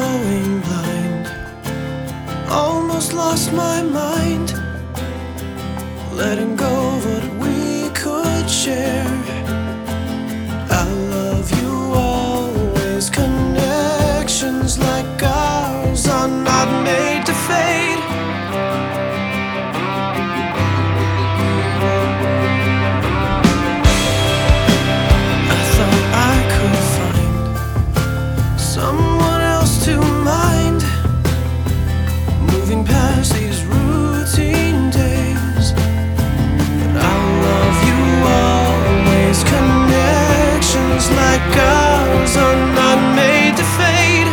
going blind, almost lost my mind, letting go of what we could share. I love you always. Connections like ours are not made to fade. I thought I could find someone else to mind, moving past these routine days. But I love you always. Connections like ours are not made to fade.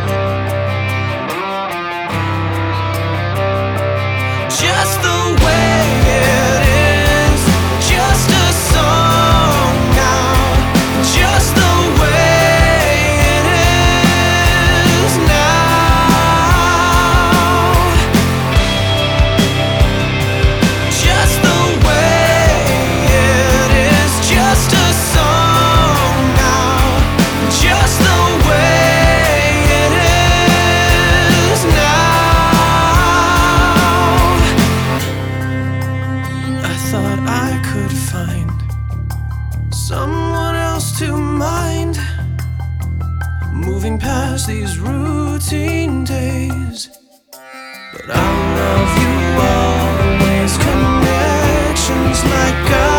Just the way it is, just a song now, just the way it is now. Just the way it is, just a song now, just the way it is now. I thought I could find someone else to mind, moving past these routine days. But I love you always. Connections like ours